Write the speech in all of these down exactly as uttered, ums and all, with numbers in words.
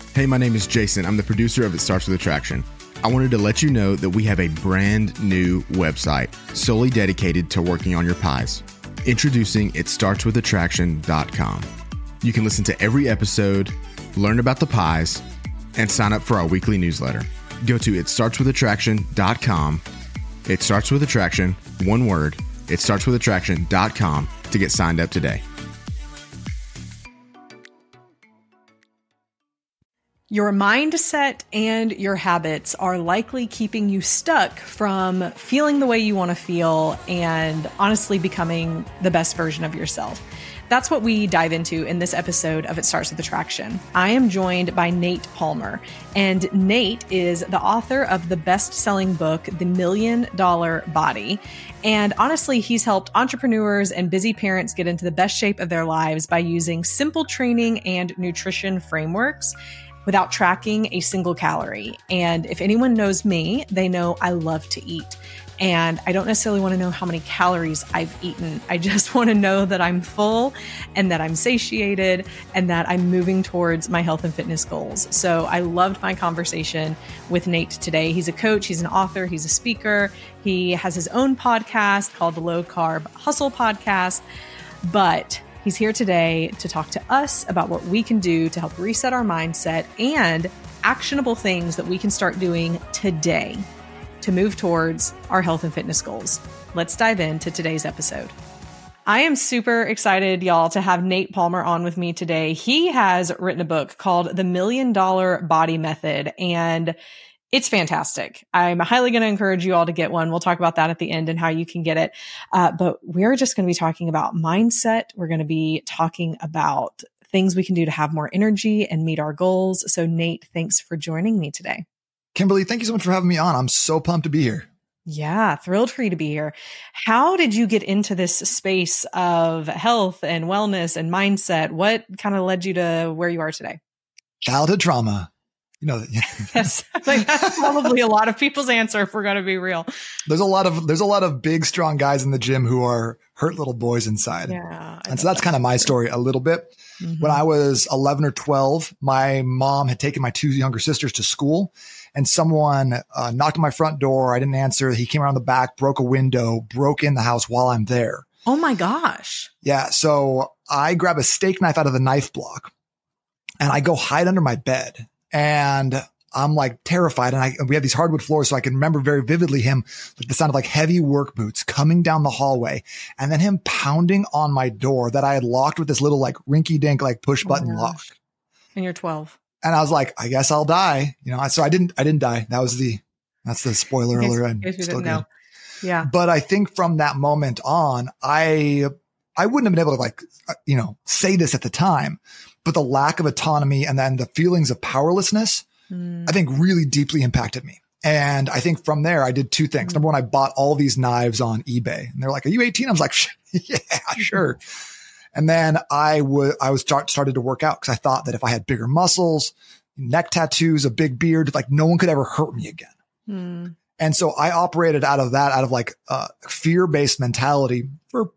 Hey, my name is Jason. I'm the producer of It Starts With Attraction. I wanted to let you know that we have a brand new website solely dedicated to working on your pies. Introducing it starts with attraction dot com. You can listen to every episode, learn about the pies, and sign up for our weekly newsletter. Go to it starts with attraction dot com. It Starts With Attraction, one word, it starts with attraction dot com to get signed up today. Your mindset and your habits are likely keeping you stuck from feeling the way you want to feel and honestly becoming the best version of yourself. That's what we dive into in this episode of It Starts With Attraction. I am joined by Nate Palmer, and Nate is the author of the best-selling book, The Million Dollar Body. And honestly, he's helped entrepreneurs and busy parents get into the best shape of their lives by using simple training and nutrition frameworks without tracking a single calorie. And if anyone knows me, they know I love to eat. And I don't necessarily want to know how many calories I've eaten. I just want to know that I'm full and that I'm satiated and that I'm moving towards my health and fitness goals. So I loved my conversation with Nate today. He's a coach, he's an author, he's a speaker. He has his own podcast called the Low Carb Hustle Podcast. But he's here today to talk to us about what we can do to help reset our mindset and actionable things that we can start doing today to move towards our health and fitness goals. Let's dive into today's episode. I am super excited, y'all, to have Nate Palmer on with me today. He has written a book called The Million Dollar Body Method, and it's fantastic. I'm highly going to encourage you all to get one. We'll talk about that at the end and how you can get it. Uh, but we're just going to be talking about mindset. We're going to be talking about things we can do to have more energy and meet our goals. So Nate, thanks for joining me today. Kimberly, thank you so much for having me on. I'm so pumped to be here. Yeah, thrilled for you to be here. How did you get into this space of health and wellness and mindset? What kind of led you to where you are today? Childhood trauma. You know, yes, like that's probably a lot of people's answer if we're going to be real. There's a lot of there's a lot of big, strong guys in the gym who are hurt little boys inside. Yeah, and so that's kind of my story a little bit. Mm-hmm. When I was eleven or twelve, my mom had taken my two younger sisters to school, and someone uh, knocked on my front door. I didn't answer. He came around the back, broke a window, broke in the house while I'm there. Oh my gosh! Yeah, so I grab a steak knife out of the knife block, and I go hide under my bed. And I'm like terrified. And I, we have these hardwood floors. So I can remember very vividly him, like the sound of like heavy work boots coming down the hallway and then him pounding on my door that I had locked with this little like rinky dink, like push button oh lock. And you're twelve. And I was like, I guess I'll die. You know, so I didn't, I didn't die. That was the, that's the spoiler alert. In case you didn't know. Yeah. But I think from that moment on, I, I wouldn't have been able to like, you know, say this at the time. But the lack of autonomy and then the feelings of powerlessness, mm. I think really deeply impacted me. And I think from there, I did two things. Mm. Number one, I bought all these knives on eBay and they're like, are you eighteen? I was like, yeah, sure. And then I would, I was start, started to work out because I thought that if I had bigger muscles, neck tattoos, a big beard, like no one could ever hurt me again. Mm. And so I operated out of that, out of like a fear-based mentality for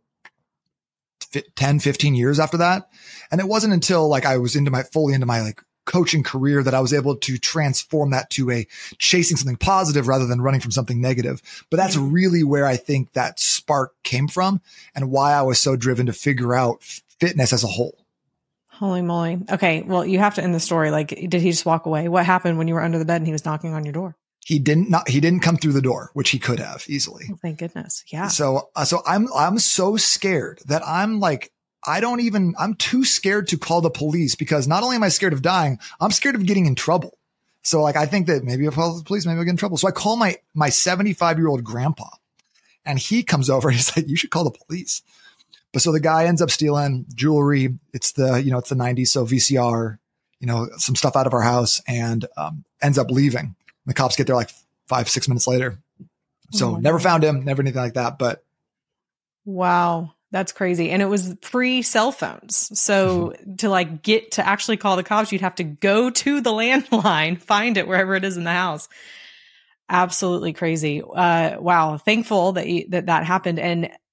ten, fifteen years after that. And it wasn't until like I was into my fully into my like coaching career that I was able to transform that to a chasing something positive rather than running from something negative. But that's really where I think that spark came from and why I was so driven to figure out fitness as a whole. Holy moly. Okay. Well, you have to end the story. Like, did he just walk away? What happened when you were under the bed and he was knocking on your door? He didn't not, he didn't come through the door, which he could have easily. Oh, thank goodness. Yeah. So, uh, so I'm, I'm so scared that I'm like, I don't even, I'm too scared to call the police because not only am I scared of dying, I'm scared of getting in trouble. So like, I think that maybe I'll call the police, maybe I'll get in trouble. So I call my, my seventy-five year old grandpa and he comes over and he's like, you should call the police. But so the guy ends up stealing jewelry. It's the, you know, it's the nineties. So V C R, you know, some stuff out of our house and, um, ends up leaving. The cops get there like five, six minutes later. So oh never God. found him, never anything like that. But wow. That's crazy. And it was pre cell phones. So mm-hmm. to like get to actually call the cops, you'd have to go to the landline, find it wherever it is in the house. Absolutely crazy. Uh, wow. Thankful that, you, that that happened. And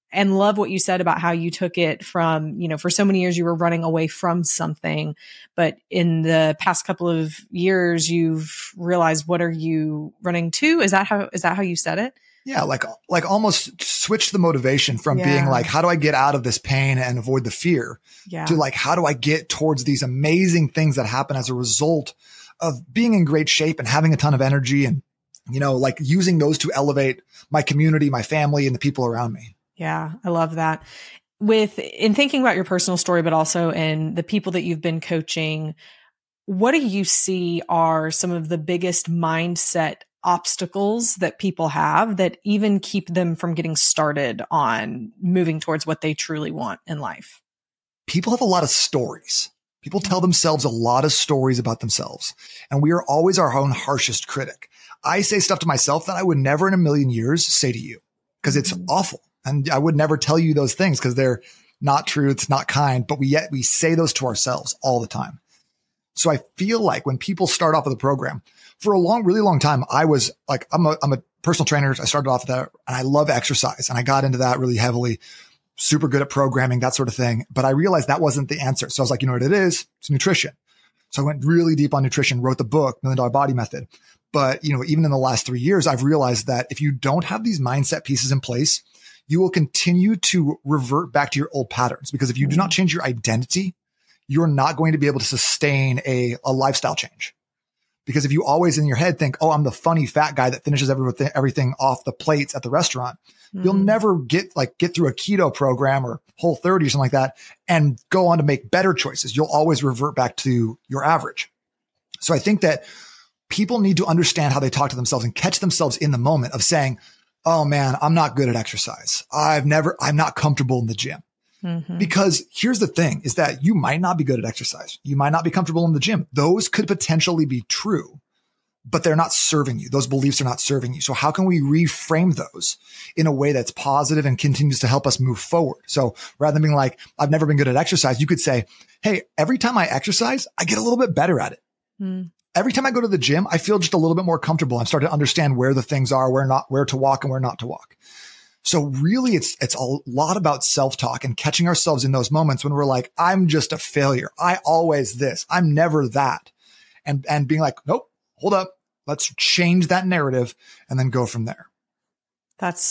and love what you said about how you took it from, you know, for so many years you were running away from something, but in the past couple of years you've realized, what are you running to? Is that how, is that how you said it? Yeah. Like, like almost switch the motivation from yeah. being like, how do I get out of this pain and avoid the fear yeah. to like, how do I get towards these amazing things that happen as a result of being in great shape and having a ton of energy and, you know, like using those to elevate my community, my family, and the people around me. Yeah, I love that. With in thinking about your personal story, but also in the people that you've been coaching, what do you see are some of the biggest mindset obstacles that people have that even keep them from getting started on moving towards what they truly want in life? People have a lot of stories. People tell themselves a lot of stories about themselves, and we are always our own harshest critic. I say stuff to myself that I would never in a million years say to you because it's mm-hmm. awful. And I would never tell you those things because they're not true. It's not kind, but we yet we say those to ourselves all the time. So I feel like when people start off with a program for a long, really long time, I was like, I'm a, I'm a personal trainer. I started off with that and I love exercise and I got into that really heavily, super good at programming, that sort of thing. But I realized that wasn't the answer. So I was like, you know what it is? It's nutrition. So I went really deep on nutrition, wrote the book, Million Dollar Body Method. But, you know, even in the last three years, I've realized that if you don't have these mindset pieces in place, you will continue to revert back to your old patterns, because if you do not change your identity, you're not going to be able to sustain a, a lifestyle change. Because if you always in your head think, oh, I'm the funny fat guy that finishes everything, everything off the plates at the restaurant, mm-hmm. you'll never get like get through a keto program or Whole thirty or something like that and go on to make better choices. You'll always revert back to your average. So I think that people need to understand how they talk to themselves and catch themselves in the moment of saying, oh man, I'm not good at exercise. I've never, I'm not comfortable in the gym. Mm-hmm. Because here's the thing is that you might not be good at exercise. You might not be comfortable in the gym. Those could potentially be true, but they're not serving you. Those beliefs are not serving you. So how can we reframe those in a way that's positive and continues to help us move forward? So rather than being like, I've never been good at exercise, you could say, hey, every time I exercise, I get a little bit better at it. Mm. Every time I go to the gym, I feel just a little bit more comfortable. I'm starting to understand where the things are, where not, where to walk and where not to walk. So really it's, it's a lot about self-talk and catching ourselves in those moments when we're like, I'm just a failure. I always this, I'm never that. And, and being like, nope, hold up. Let's change that narrative and then go from there. That's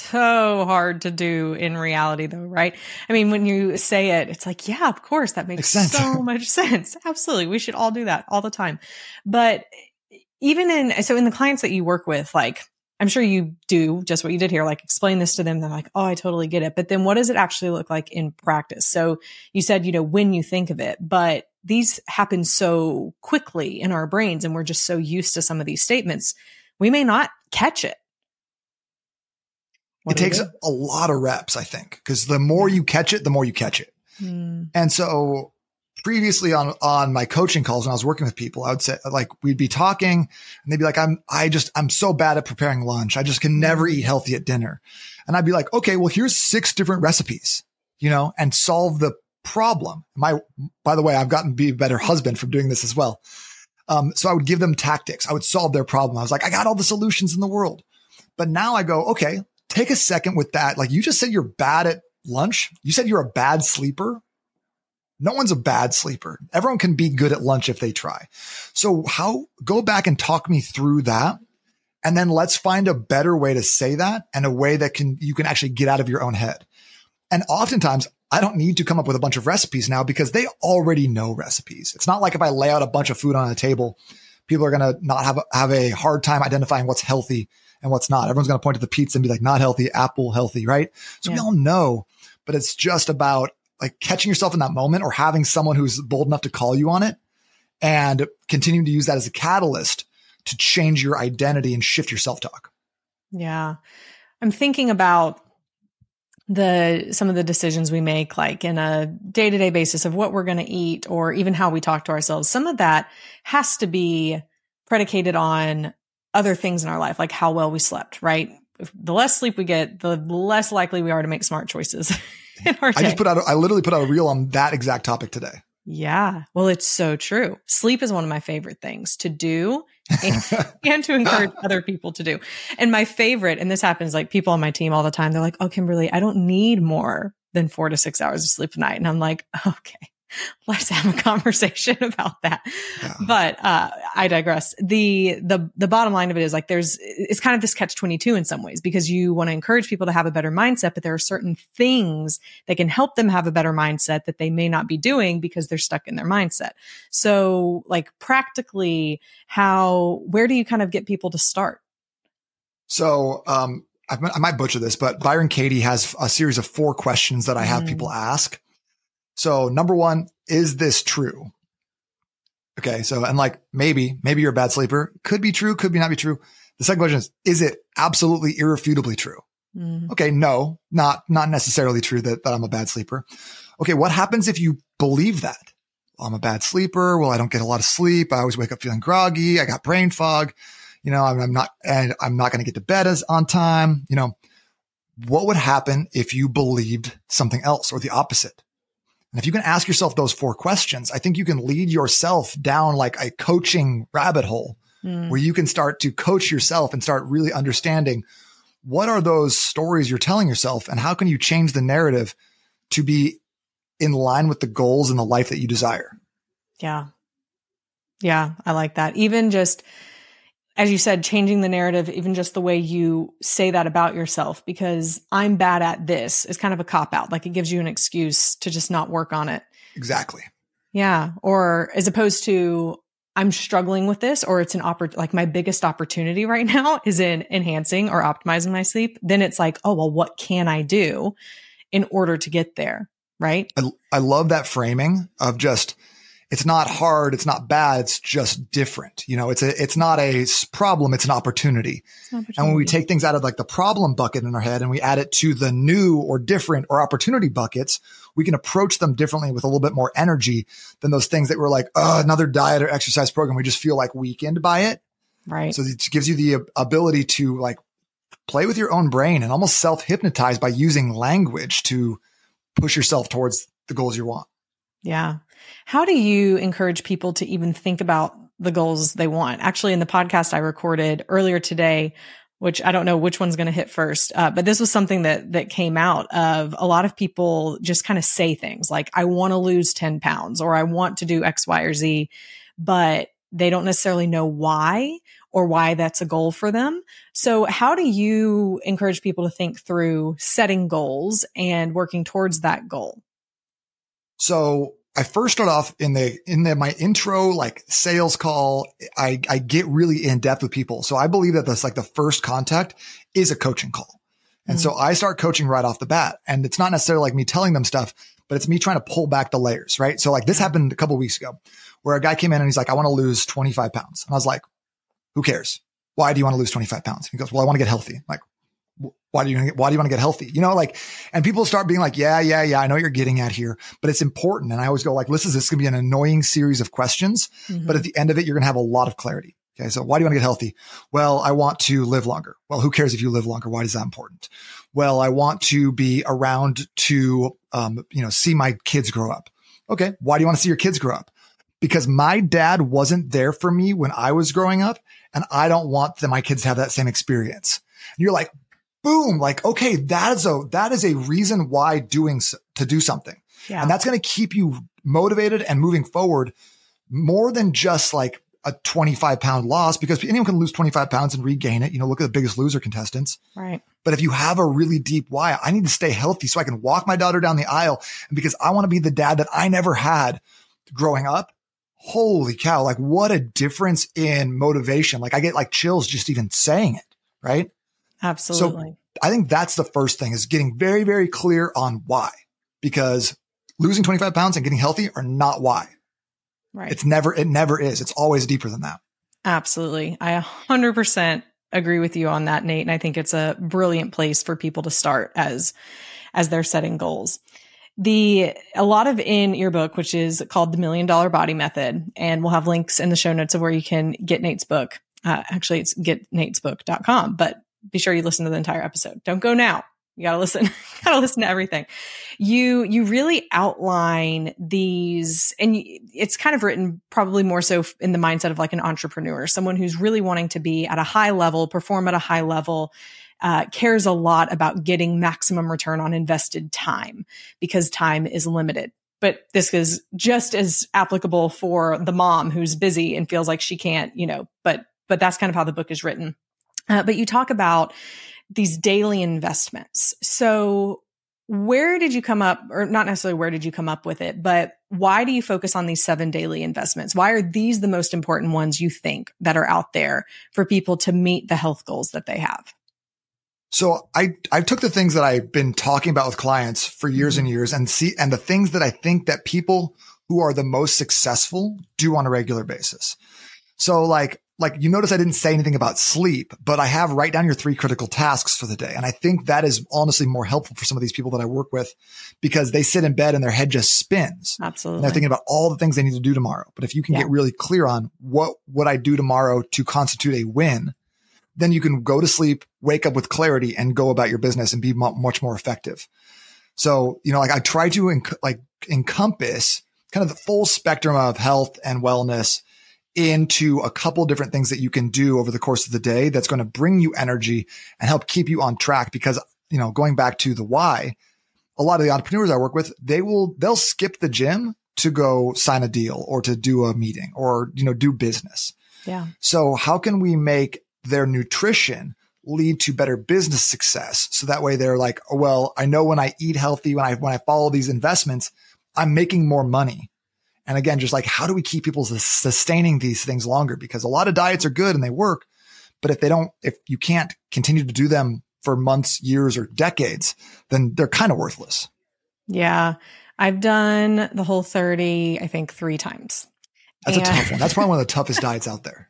so hard to do in reality though, right? I mean, when you say it, it's like, yeah, of course, that makes, makes so much sense. Absolutely. We should all do that all the time. But even in, so in the clients that you work with, like, I'm sure you do just what you did here, like explain this to them. They're like, oh, I totally get it. But then what does it actually look like in practice? So you said, you know, when you think of it, but these happen so quickly in our brains and we're just so used to some of these statements, we may not catch it. What it takes a lot of reps, I think, because the more you catch it, the more you catch it. Mm. And so previously on, on my coaching calls, when I was working with people, I would say like, we'd be talking and they'd be like, I'm, I just, I'm so bad at preparing lunch. I just can never eat healthy at dinner. And I'd be like, okay, well, here's six different recipes, you know, and solve the problem. My, by the way, I've gotten to be a better husband from doing this as well. Um, so I would give them tactics. I would solve their problem. I was like, I got all the solutions in the world. But now I go, okay, take a second with that. Like you just said, you're bad at lunch. You said you're a bad sleeper. No one's a bad sleeper. Everyone can be good at lunch if they try. So how, go back and talk me through that. And then let's find a better way to say that and a way that can, you can actually get out of your own head. And oftentimes I don't need to come up with a bunch of recipes now because they already know recipes. It's not like if I lay out a bunch of food on a table, people are going to not have, have a hard time identifying what's healthy and what's not. Everyone's going to point to the pizza and be like, not healthy, apple healthy, right? So yeah. We all know, but it's just about like catching yourself in that moment or having someone who's bold enough to call you on it and continuing to use that as a catalyst to change your identity and shift your self-talk. Yeah. I'm thinking about the, some of the decisions we make, like in a day-to-day basis of what we're going to eat or even how we talk to ourselves. Some of that has to be predicated on other things in our life, like how well we slept, right? If the less sleep we get, the less likely we are to make smart choices in our day. I just put out, I literally put out a reel on that exact topic today. Yeah. Well, it's so true. Sleep is one of my favorite things to do and, and to encourage other people to do. And my favorite, and this happens like people on my team all the time, they're like, oh, Kimberly, I don't need more than four to six hours of sleep a night. And I'm like, okay, let's have a conversation about that. Yeah. But, uh, I digress. The, the, the bottom line of it is like, there's, it's kind of this catch twenty-two in some ways, because you want to encourage people to have a better mindset, but there are certain things that can help them have a better mindset that they may not be doing because they're stuck in their mindset. So like practically how, where do you kind of get people to start? So, um, I, I might butcher this, but Byron Katie has a series of four questions that I have mm. people ask. So number one, is this true? Okay. So, and like, maybe, maybe you're a bad sleeper. Could be true. Could be not be true. The second question is, is it absolutely irrefutably true? Mm. Okay. No, not, not necessarily true that, that I'm a bad sleeper. Okay. What happens if you believe that? Well, I'm a bad sleeper. Well, I don't get a lot of sleep. I always wake up feeling groggy. I got brain fog. You know, I'm, I'm not, and I'm not going to get to bed as on time. You know, what would happen if you believed something else or the opposite? And if you can ask yourself those four questions, I think you can lead yourself down like a coaching rabbit hole mm. where you can start to coach yourself and start really understanding what are those stories you're telling yourself and how can you change the narrative to be in line with the goals and the life that you desire. Yeah. Yeah. I like that. Even just, as you said, changing the narrative, even just the way you say that about yourself, because I'm bad at this is kind of a cop out. Like it gives you an excuse to just not work on it. Exactly. Yeah. Or as opposed to I'm struggling with this, or it's an oppor- like my biggest opportunity right now is in enhancing or optimizing my sleep. Then it's like, oh, well, what can I do in order to get there? Right. I, I love that framing of just, it's not hard. It's not bad. It's just different. You know, it's a, it's not a problem. It's an opportunity. It's an opportunity. And when we take things out of like the problem bucket in our head and we add it to the new or different or opportunity buckets, we can approach them differently with a little bit more energy than those things that were like, oh, another diet or exercise program. We just feel like weakened by it. Right. So it gives you the ability to like play with your own brain and almost self-hypnotize by using language to push yourself towards the goals you want. Yeah. How do you encourage people to even think about the goals they want? Actually, in the podcast I recorded earlier today, which I don't know which one's going to hit first, uh, but this was something that that came out of a lot of people just kind of say things like, I want to lose ten pounds or I want to do X, Y, or Z, but they don't necessarily know why or why that's a goal for them. So how do you encourage people to think through setting goals and working towards that goal? So I first start off in the, in the, my intro, like sales call. I, I get really in depth with people. So I believe that that's like the first contact is a coaching call. And mm-hmm. so I start coaching right off the bat, and it's not necessarily like me telling them stuff, but it's me trying to pull back the layers. Right. So like this happened a couple of weeks ago where a guy came in and he's like, I want to lose twenty-five pounds. And I was like, who cares? Why do you want to lose twenty-five pounds? He goes, well, I want to get healthy. I'm like, why do you, why do you want to get healthy? You know, like, and people start being like, yeah, yeah, yeah, I know what you're getting at here, but it's important. And I always go like, listen, this is going to be an annoying series of questions, mm-hmm. but at the end of it, you're going to have a lot of clarity. Okay. So why do you want to get healthy? Well, I want to live longer. Well, who cares if you live longer? Why is that important? Well, I want to be around to, um, you know, see my kids grow up. Okay. Why do you want to see your kids grow up? Because my dad wasn't there for me when I was growing up, and I don't want that my kids to have that same experience. And you're like, boom, like, okay, that is a, that is a reason why doing, to do something. Yeah. And that's going to keep you motivated and moving forward more than just like a twenty-five pound loss, because anyone can lose twenty-five pounds and regain it. You know, look at the Biggest Loser contestants. Right. But if you have a really deep why, I need to stay healthy so I can walk my daughter down the aisle, and because I want to be the dad that I never had growing up. Holy cow. Like what a difference in motivation. Like I get like chills just even saying it. Right. Absolutely. So I think that's the first thing, is getting very, very clear on why, because losing twenty-five pounds and getting healthy are not why. Right. It's never, it never is. It's always deeper than that. Absolutely. I one hundred percent agree with you on that, Nate. And I think it's a brilliant place for people to start as, as they're setting goals. The, a lot of in your book, which is called The Million Dollar Body Method, and we'll have links in the show notes of where you can get Nate's book. Uh, actually it's get nates book dot com, but be sure you listen to the entire episode. Don't go now. You got to listen, got to listen to everything. You, you really outline these, and it's kind of written probably more so in the mindset of like an entrepreneur, someone who's really wanting to be at a high level, perform at a high level, uh, cares a lot about getting maximum return on invested time because time is limited. But this is just as applicable for the mom who's busy and feels like she can't, you know, but, but that's kind of how the book is written. Uh, but you talk about these daily investments. So where did you come up, or not necessarily where did you come up with it, but why do you focus on these seven daily investments? Why are these the most important ones you think that are out there for people to meet the health goals that they have? So I, I took the things that I've been talking about with clients for years and years and see, and the things that I think that people who are the most successful do on a regular basis. So like, Like you notice I didn't say anything about sleep, but I have write down your three critical tasks for the day. And I think that is honestly more helpful for some of these people that I work with because they sit in bed and their head just spins. Absolutely. And they're thinking about all the things they need to do tomorrow. But if you can yeah. get really clear on what would I do tomorrow to constitute a win, then you can go to sleep, wake up with clarity and go about your business and be m- much more effective. So, you know, like I try to enc- like encompass kind of the full spectrum of health and wellness into a couple different things that you can do over the course of the day that's going to bring you energy and help keep you on track. Because, you know, going back to the why, a lot of the entrepreneurs I work with, they will, they'll skip the gym to go sign a deal or to do a meeting or, you know, do business. Yeah. So how can we make their nutrition lead to better business success? So that way they're like, oh, well, I know when I eat healthy, when I, when I follow these investments, I'm making more money. And again, just like, how do we keep people sustaining these things longer? Because a lot of diets are good and they work, but if they don't, if you can't continue to do them for months, years, or decades, then they're kind of worthless. Yeah. I've done the Whole thirty, I think three times. That's and- a tough one. That's probably one of the toughest diets out there.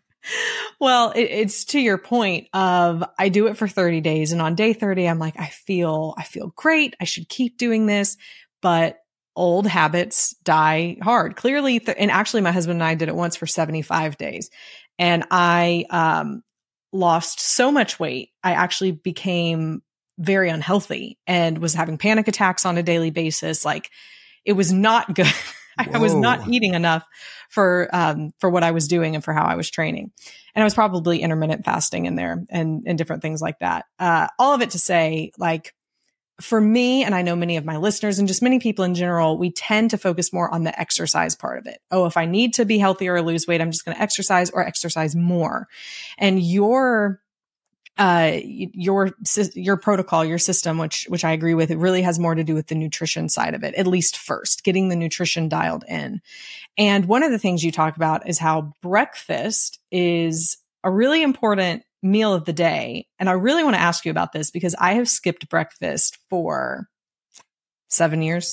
Well, it, it's to your point of I do it for thirty days. And on day thirty, I'm like, I feel, I feel great. I should keep doing this, but old habits die hard. Clearly, th- and actually my husband and I did it once for seventy-five days. And I um, lost so much weight. I actually became very unhealthy and was having panic attacks on a daily basis. Like it was not good. I was not eating enough for um, for what I was doing and for how I was training. And I was probably intermittent fasting in there and, and different things like that. Uh, all of it to say, like, for me, and I know many of my listeners and just many people in general, we tend to focus more on the exercise part of it. Oh, if I need to be healthier or lose weight, I'm just going to exercise or exercise more. And your, uh, your, your protocol, your system, which, which I agree with, it really has more to do with the nutrition side of it, at least first, getting the nutrition dialed in. And one of the things you talk about is how breakfast is a really important meal of the day. And I really want to ask you about this because I have skipped breakfast for seven years.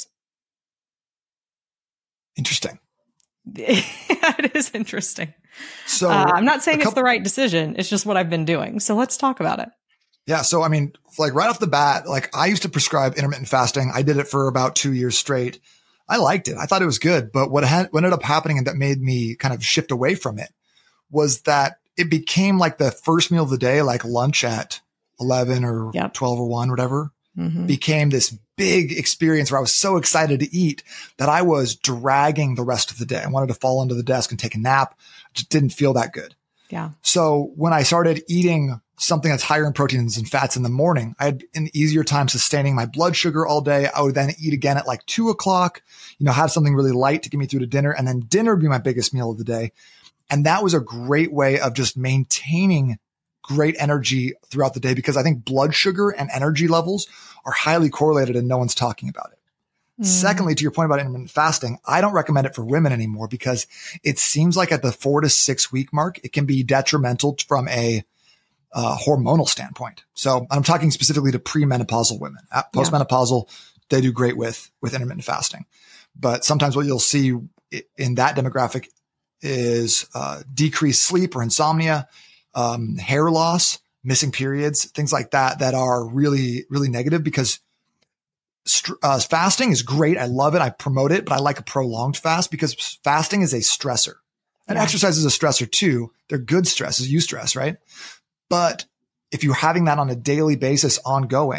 Interesting. It is interesting. So uh, I'm not saying couple- it's the right decision. It's just what I've been doing. So let's talk about it. Yeah. So, I mean, like right off the bat, like I used to prescribe intermittent fasting. I did it for about two years straight. I liked it. I thought it was good. But what, had, what ended up happening and that made me kind of shift away from it was that it became like the first meal of the day, like lunch at eleven or yep. twelve or one, whatever, mm-hmm. became this big experience where I was so excited to eat that I was dragging the rest of the day. I wanted to fall under the desk and take a nap. Just didn't feel that good. Yeah. So when I started eating something that's higher in proteins and fats in the morning, I had an easier time sustaining my blood sugar all day. I would then eat again at like two o'clock, you know, have something really light to get me through to dinner. And then dinner would be my biggest meal of the day. And that was a great way of just maintaining great energy throughout the day because I think blood sugar and energy levels are highly correlated and no one's talking about it. Mm. Secondly, to your point about intermittent fasting, I don't recommend it for women anymore because it seems like at the four to six week mark, it can be detrimental from a uh, hormonal standpoint. So I'm talking specifically to premenopausal women. At postmenopausal, yeah. they do great with, with intermittent fasting. But sometimes what you'll see in that demographic is uh, decreased sleep or insomnia, um, hair loss, missing periods, things like that, that are really, really negative because st- uh, fasting is great. I love it. I promote it, but I like a prolonged fast because fasting is a stressor and yeah. exercise is a stressor too. They're good stresses, you stress, right? But if you're having that on a daily basis ongoing,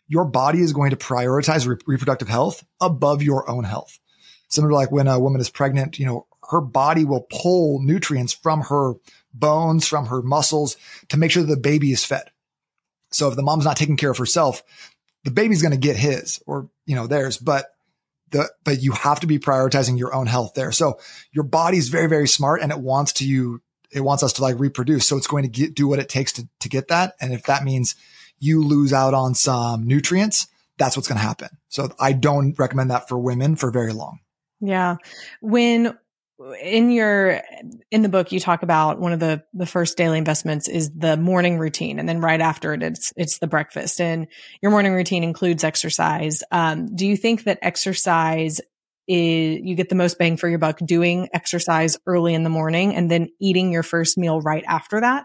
your body is going to prioritize re- reproductive health above your own health. Similar to like when a woman is pregnant, you know, her body will pull nutrients from her bones, from her muscles to make sure that the baby is fed. So if the mom's not taking care of herself, the baby's going to get his or, you know, theirs, but the, but you have to be prioritizing your own health there. So your body's very, very smart and it wants to you, it wants us to like reproduce. So it's going to get, do what it takes to, to get that. And if that means you lose out on some nutrients, that's what's going to happen. So I don't recommend that for women for very long. Yeah. When in your, in the book, you talk about one of the, the first daily investments is the morning routine. And then right after it, it's, it's the breakfast, and your morning routine includes exercise. Um, do you think that exercise is, you get the most bang for your buck doing exercise early in the morning and then eating your first meal right after that?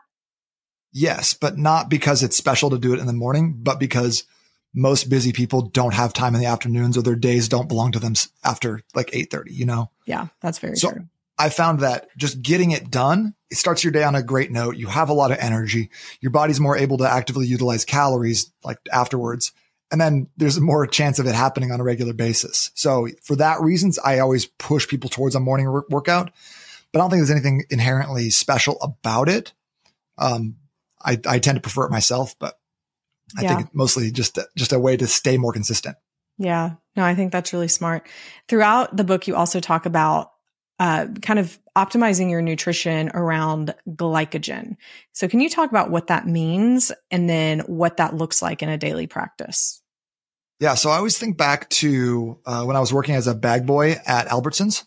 Yes, but not because it's special to do it in the morning, but because most busy people don't have time in the afternoons, or their days don't belong to them after like eight thirty, you know? Yeah, that's very so true. I found that just getting it done, it starts your day on a great note. You have a lot of energy. Your body's more able to actively utilize calories like afterwards. And then there's more chance of it happening on a regular basis. So for that reasons, I always push people towards a morning work- workout, but I don't think there's anything inherently special about it. Um, I, I tend to prefer it myself, but I yeah. think it's mostly just, just a way to stay more consistent. Yeah, no, I think that's really smart. Throughout the book, you also talk about uh, kind of optimizing your nutrition around glycogen. So can you talk about what that means and then what that looks like in a daily practice? Yeah. So I always think back to uh, when I was working as a bag boy at Albertsons,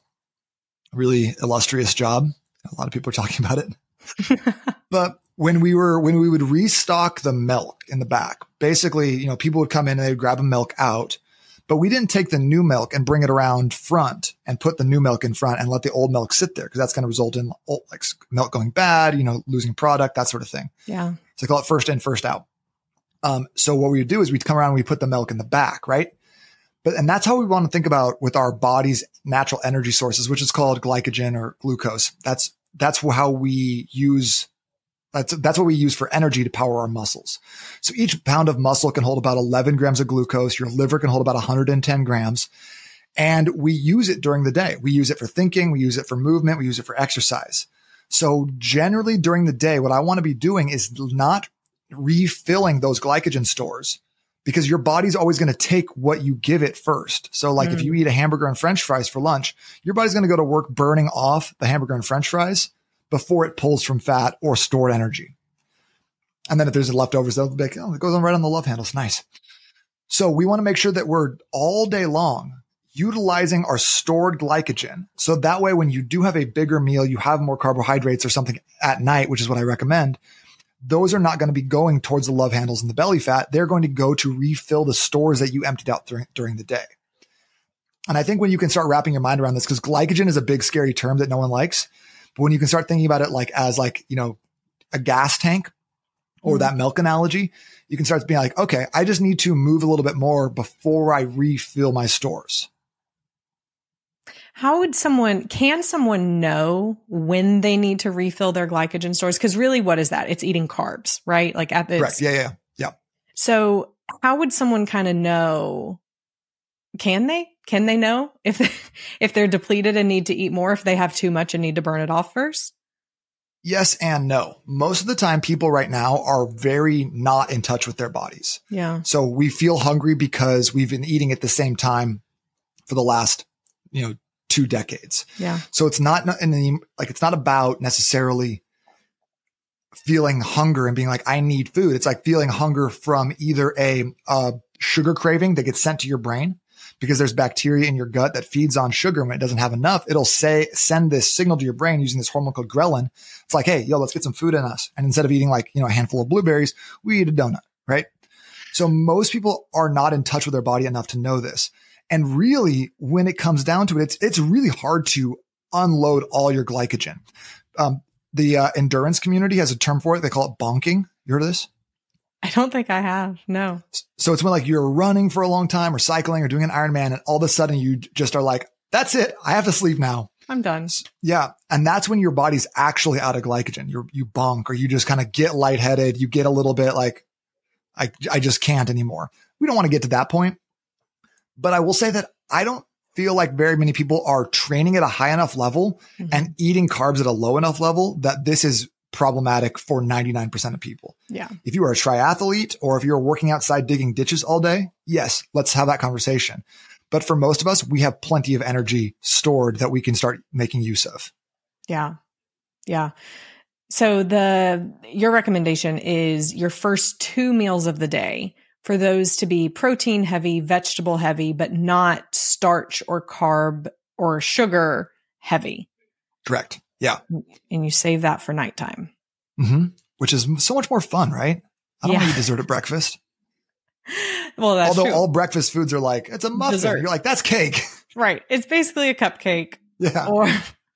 really illustrious job. A lot of people are talking about it, but when we were, when we would restock the milk in the back, basically, you know, people would come in and they would grab a milk out, but we didn't take the new milk and bring it around front and put the new milk in front and let the old milk sit there, because that's going to result in old, like milk going bad, you know, losing product, that sort of thing. Yeah. So I call it first in, first out. Um, so what we would do is we'd come around and we put the milk in the back, right? But, and that's how we want to think about with our body's natural energy sources, which is called glycogen or glucose. That's, that's how we use That's, that's what we use for energy to power our muscles. So each pound of muscle can hold about eleven grams of glucose. Your liver can hold about one hundred ten grams. And we use it during the day. We use it for thinking. We use it for movement. We use it for exercise. So generally during the day, what I want to be doing is not refilling those glycogen stores, because your body's always going to take what you give it first. So like mm. if you eat a hamburger and French fries for lunch, your body's going to go to work burning off the hamburger and French fries before it pulls from fat or stored energy. And then if there's leftovers, they'll be like, oh, it goes on right on the love handles. Nice. So we want to make sure that we're all day long utilizing our stored glycogen. So that way, when you do have a bigger meal, you have more carbohydrates or something at night, which is what I recommend. Those are not going to be going towards the love handles and the belly fat. They're going to go to refill the stores that you emptied out during, during the day. And I think when you can start wrapping your mind around this, because glycogen is a big, scary term that no one likes. But when you can start thinking about it like as like, you know, a gas tank or mm. that milk analogy, you can start being like, okay, I just need to move a little bit more before I refill my stores. How would someone, can someone know when they need to refill their glycogen stores? Because really, what is that? It's eating carbs, right? Like at the, correct. Yeah, yeah, yeah. So how would someone kind of know? Can they? Can they know if they, if they're depleted and need to eat more, if they have too much and need to burn it off first? Yes and no. Most of the time, people right now are very not in touch with their bodies. Yeah. So we feel hungry because we've been eating at the same time for the last, you know, two decades. Yeah. So it's not any, like, it's not about necessarily feeling hunger and being like, I need food. It's like feeling hunger from either a, uh, sugar craving that gets sent to your brain, because there's bacteria in your gut that feeds on sugar. When it doesn't have enough, it'll say, send this signal to your brain using this hormone called ghrelin. It's like, hey, yo, let's get some food in us. And instead of eating like, you know, a handful of blueberries, we eat a donut, right? So most people are not in touch with their body enough to know this. And really, when it comes down to it, it's, it's really hard to unload all your glycogen. Um, the uh, endurance community has a term for it. They call it bonking. You heard of this? I don't think I have. No. So it's when like you're running for a long time or cycling or doing an Ironman, and all of a sudden you just are like, that's it. I have to sleep now. I'm done. Yeah. And that's when your body's actually out of glycogen. You you bonk, or you just kind of get lightheaded. You get a little bit like, I, I just can't anymore. we don't want to get to that point. But I will say that I don't feel like very many people are training at a high enough level mm-hmm. and eating carbs at a low enough level that this is problematic for ninety-nine percent of people. Yeah. If you are a triathlete or if you're working outside digging ditches all day, yes, let's have that conversation. But for most of us, we have plenty of energy stored that we can start making use of. Yeah. Yeah. So the, your recommendation is your first two meals of the day for those to be protein heavy, vegetable heavy, but not starch or carb or sugar heavy. Correct. Yeah. And you save that for nighttime. Mm-hmm. Which is so much more fun, right? I don't yeah. want to eat dessert at breakfast. Well, that's Although true. all breakfast foods are like, it's a muffin. Dessert. You're like, that's cake. Right. It's basically a cupcake. Yeah. Or,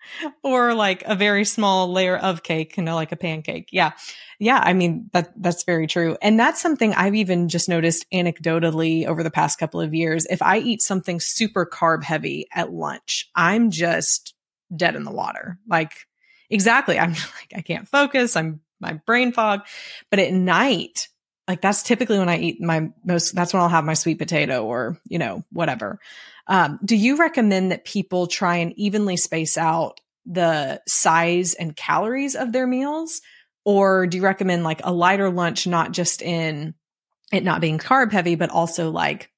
or like a very small layer of cake, you know, like a pancake. Yeah. Yeah. I mean, that, that's very true. And that's something I've even just noticed anecdotally over the past couple of years. If I eat something super carb heavy at lunch, I'm just dead in the water. Like, exactly. I'm like, I can't focus. I'm my brain fog. But at night, like that's typically when I eat my most, that's when I'll have my sweet potato or, you know, whatever. Um, do you recommend that people try and evenly space out the size and calories of their meals? Or do you recommend like a lighter lunch, not just in it not being carb heavy, but also like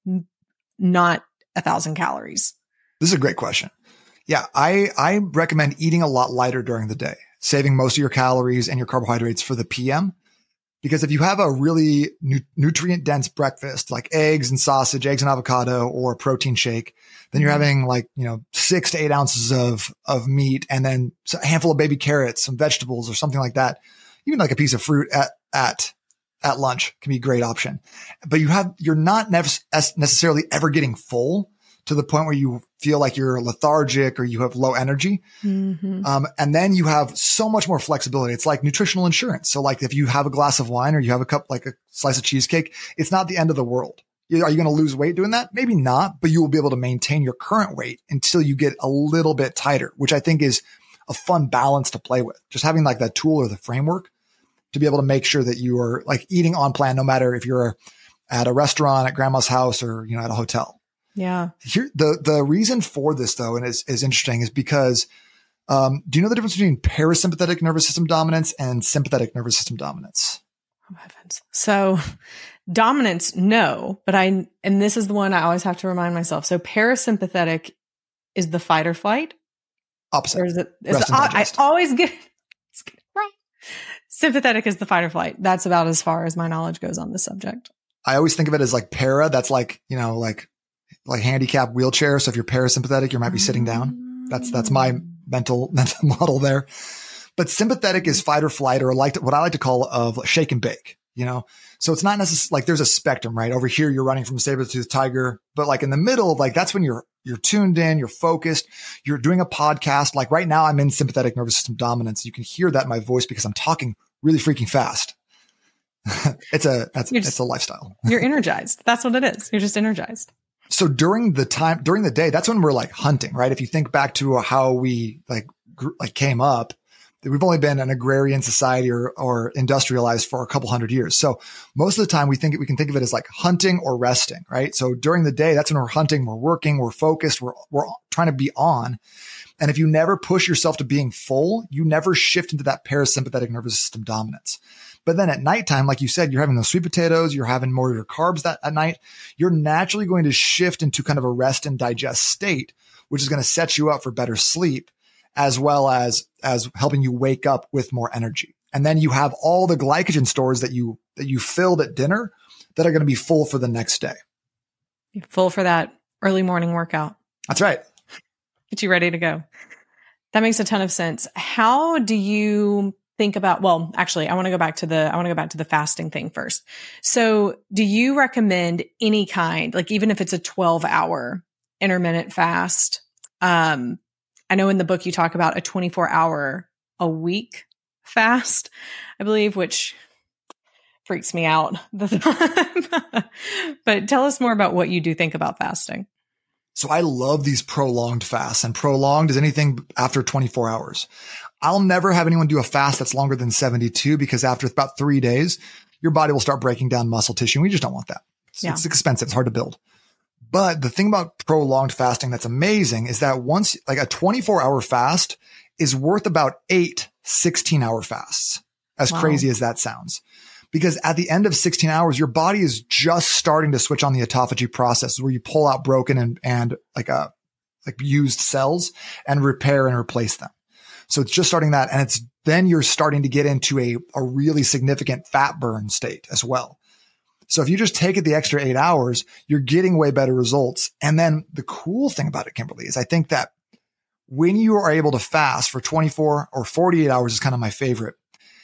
not a thousand calories? This is a great question. Yeah, I, I recommend eating a lot lighter during the day, saving most of your calories and your carbohydrates for the P M. Because if you have a really nu- nutrient dense breakfast, like eggs and sausage, eggs and avocado, or a protein shake, then you're having like, you know, six to eight ounces of, of meat and then a handful of baby carrots, some vegetables or something like that. Even like a piece of fruit at, at, at lunch can be a great option. But you have, you're not nev- necessarily ever getting full to the point where you feel like you're lethargic or you have low energy. Mm-hmm. Um, and then you have so much more flexibility. It's like nutritional insurance. So like if you have a glass of wine or you have a cup, like a slice of cheesecake, it's not the end of the world. Are you going to lose weight doing that? Maybe not, but you will be able to maintain your current weight until you get a little bit tighter, which I think is a fun balance to play with. Just having like that tool or the framework to be able to make sure that you are like eating on plan, no matter if you're at a restaurant, at grandma's house, or, you know, at a hotel. Yeah. Here, the, the reason for this though, and is, is interesting is because, um, do you know the difference between parasympathetic nervous system dominance and sympathetic nervous system dominance? Oh heavens. So dominance, no, but I, and this is the one I always have to remind myself. So parasympathetic is the fight or flight. Opposite. Or is it, is the, I always get, get it right. Sympathetic is the fight or flight. That's about as far as my knowledge goes on this subject. I always think of it as like para. That's like, you know, like, like handicap wheelchair. So if you're parasympathetic, you might be sitting down. That's, that's my mental, mental model there. But sympathetic is fight or flight, or like to, what I like to call of shake and bake, you know? So it's not necessarily like there's a spectrum, right? Over here, you're running from a saber-toothed tiger, but like in the middle, like that's when you're, you're tuned in, you're focused, you're doing a podcast. Like right now I'm in sympathetic nervous system dominance. You can hear that in my voice because I'm talking really freaking fast. it's a, that's, just, it's a lifestyle. You're energized. That's what it is. You're just energized. So during the time, during the day, that's when we're like hunting, right? If you think back to how we like, gr- like came up, we've only been an agrarian society or, or industrialized for a couple hundred years. So most of the time we think we can think of it as like hunting or resting, right? So during the day, that's when we're hunting, we're working, we're focused, we're, we're trying to be on. And if you never push yourself to being full, you never shift into that parasympathetic nervous system dominance. But then at nighttime, like you said, you're having those sweet potatoes, you're having more of your carbs that at night, you're naturally going to shift into kind of a rest and digest state, which is going to set you up for better sleep, as well as, as helping you wake up with more energy. And then you have all the glycogen stores that you, that you filled at dinner that are going to be full for the next day. You're full for that early morning workout. That's right. Get you ready to go. That makes a ton of sense. How do you think about, well, actually, I want to go back to the, I want to go back to the fasting thing first. So do you recommend any kind, like even if it's a twelve hour intermittent fast? Um, I know in the book you talk about a twenty-four hour a week fast, I believe, which freaks me out. But tell us more about what you do think about fasting. So I love these prolonged fasts, and prolonged is anything after twenty-four hours. I'll never have anyone do a fast that's longer than seventy-two, because after about three days, your body will start breaking down muscle tissue. And we just don't want that. It's, Yeah. it's expensive. It's hard to build. But the thing about prolonged fasting that's amazing is that once like a twenty-four hour fast is worth about eight sixteen hour fasts, as Wow. crazy as that sounds. Because at the end of sixteen hours, your body is just starting to switch on the autophagy process where you pull out broken and, and like a, like used cells and repair and replace them. So it's just starting that. And it's then you're starting to get into a, a really significant fat burn state as well. So if you just take it the extra eight hours, you're getting way better results. And then the cool thing about it, Kimberly, is I think that when you are able to fast for twenty-four or forty-eight hours is kind of my favorite.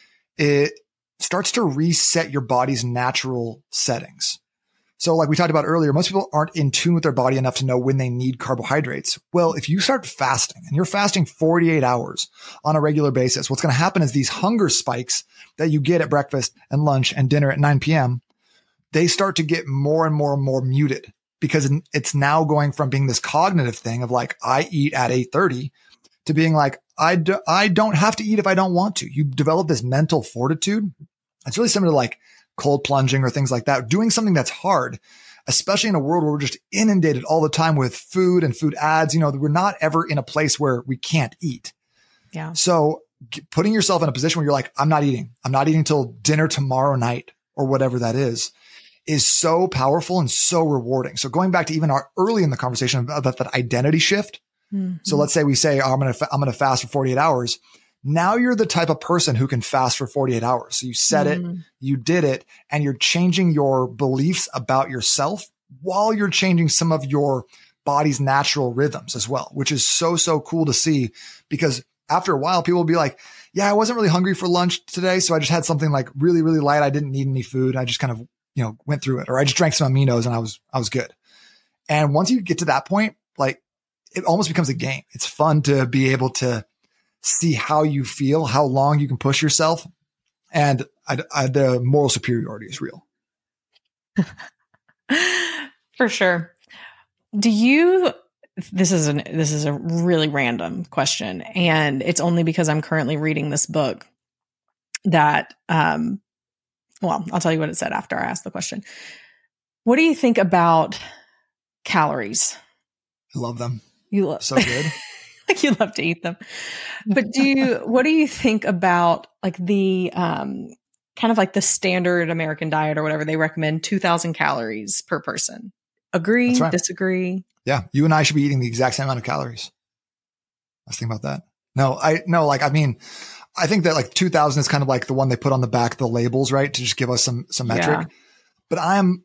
It starts to reset your body's natural settings. So like we talked about earlier, most people aren't in tune with their body enough to know when they need carbohydrates. Well, if you start fasting and you're fasting forty-eight hours on a regular basis, what's going to happen is these hunger spikes that you get at breakfast and lunch and dinner at nine p.m., they start to get more and more and more muted because it's now going from being this cognitive thing of like, I eat at eight thirty to being like, I, do, I don't have to eat if I don't want to. You develop this mental fortitude. It's really similar to like cold plunging or things like that, doing something that's hard, especially in a world where we're just inundated all the time with food and food ads. You know, we're not ever in a place where we can't eat. Yeah. So putting yourself in a position where you're like, I'm not eating, I'm not eating till dinner tomorrow night or whatever that is, is so powerful and so rewarding. So going back to even our early in the conversation about that identity shift. Mm-hmm. So let's say we say, oh, I'm going to, fa- I'm going to fast for forty-eight hours. Now you're the type of person who can fast for forty-eight hours. So you said mm. it, you did it, and you're changing your beliefs about yourself while you're changing some of your body's natural rhythms as well, which is so, so cool to see, because after a while, people will be like, yeah, I wasn't really hungry for lunch today. So I just had something like really, really light. I didn't need any food. I just kind of, you know, went through it, or I just drank some aminos and I was, I was good. And once you get to that point, like it almost becomes a game. It's fun to be able to see how you feel, how long you can push yourself. And I, I, the moral superiority is real. For sure. Do you, this is an, this is a really random question, and it's only because I'm currently reading this book that, um, well, I'll tell you what it said after I asked the question. What do you think about calories? I love them. You love so good. Like you love to eat them. But do you, what do you think about like the, um, kind of like the standard American diet or whatever? They recommend two thousand calories per person. Agree, That's right. Disagree? Yeah. You and I should be eating the exact same amount of calories. I was thinking about that. No, I, no, like, I mean, I think that like two thousand is kind of like the one they put on the back of the labels, right? To just give us some, some metric. Yeah. But I'm,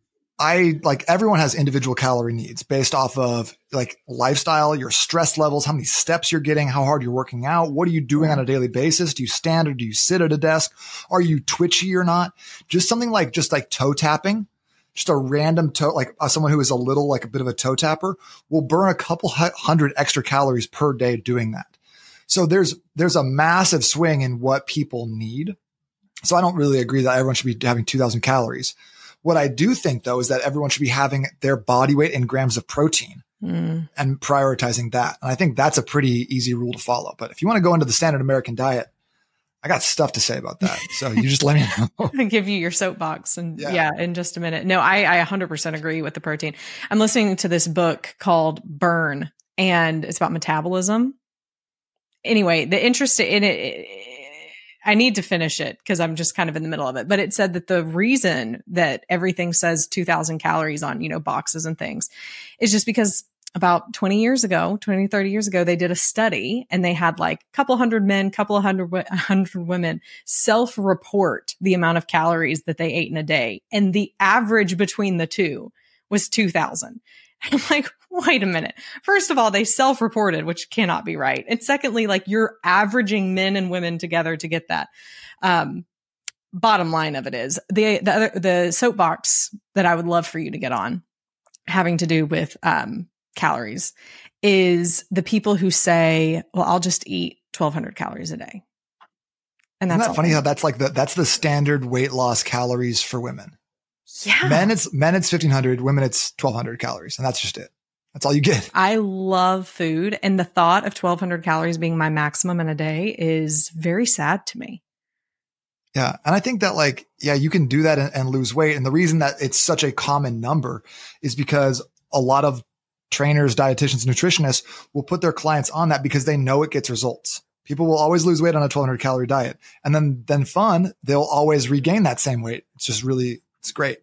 I like everyone has individual calorie needs based off of like lifestyle, your stress levels, how many steps you're getting, how hard you're working out. What are you doing on a daily basis? Do you stand or do you sit at a desk? Are you twitchy or not? Just something like just like toe tapping, just a random toe, like uh, someone who is a little like a bit of a toe tapper will burn a couple hundred extra calories per day doing that. So there's, there's a massive swing in what people need. So I don't really agree that everyone should be having two thousand calories. What I do think, though, is that everyone should be having their body weight in grams of protein mm. and prioritizing that. And I think that's a pretty easy rule to follow. But if you want to go into the standard American diet, I got stuff to say about that. So you just let me know. I'll give you your soapbox and yeah. yeah, in just a minute. No, I, I one hundred percent agree with the protein. I'm listening to this book called Burn, and it's about metabolism. Anyway, the interest in it, it I need to finish it because I'm just kind of in the middle of it. But it said that the reason that everything says two thousand calories on, you know, boxes and things is just because about twenty years ago, twenty, thirty years ago, they did a study and they had like a couple hundred men, couple of hundred, hundred women self-report the amount of calories that they ate in a day. And the average between the two was two thousand. I'm like, wait a minute. First of all, they self-reported, which cannot be right. And secondly, like you're averaging men and women together to get that. Um, bottom line of it is the, the other, the soapbox that I would love for you to get on having to do with, um, calories is the people who say, well, I'll just eat twelve hundred calories a day. And that's Isn't that funny how that's like the, that's the standard weight loss calories for women. Yeah. Men, it's men, it's fifteen hundred. Women, it's twelve hundred calories. And that's just it. That's all you get. I love food. And the thought of twelve hundred calories being my maximum in a day is very sad to me. Yeah. And I think that like, yeah, you can do that and, and lose weight. And the reason that it's such a common number is because a lot of trainers, dietitians, nutritionists will put their clients on that because they know it gets results. People will always lose weight on a twelve hundred calorie diet. And then, then fun, they'll always regain that same weight. It's just really, it's great.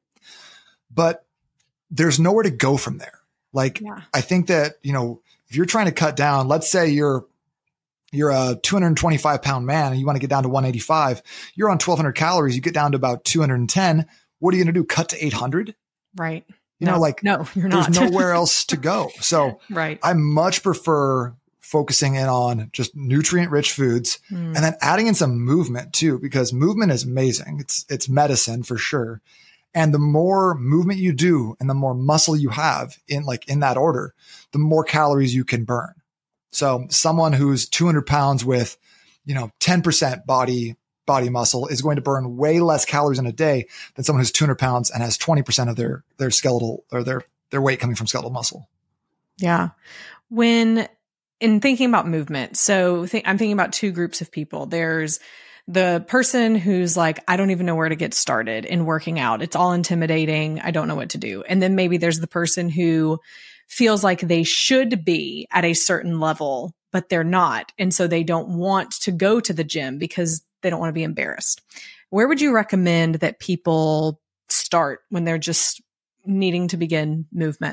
But there's nowhere to go from there. Like, yeah. I think that, you know, if you're trying to cut down, let's say you're, you're a two hundred twenty-five pound man and you want to get down to one eighty-five, you're on twelve hundred calories, you get down to about two hundred ten. What are you going to do? Cut to eight hundred? Right. You no, know, like, no, you're not. There's nowhere else to go. So right. I much prefer focusing in on just nutrient rich foods mm. and then adding in some movement too, because movement is amazing. It's, it's medicine for sure. And the more movement you do and the more muscle you have in like in that order, the more calories you can burn. So someone who's two hundred pounds with, you know, ten percent body, body muscle is going to burn way less calories in a day than someone who's two hundred pounds and has twenty percent of their, their skeletal or their, their weight coming from skeletal muscle. Yeah. When in thinking about movement, so th- I'm thinking about two groups of people. There's the person who's like, I don't even know where to get started in working out. It's all intimidating. I don't know what to do. And then maybe there's the person who feels like they should be at a certain level, but they're not. And so they don't want to go to the gym because they don't want to be embarrassed. Where would you recommend that people start when they're just needing to begin movement?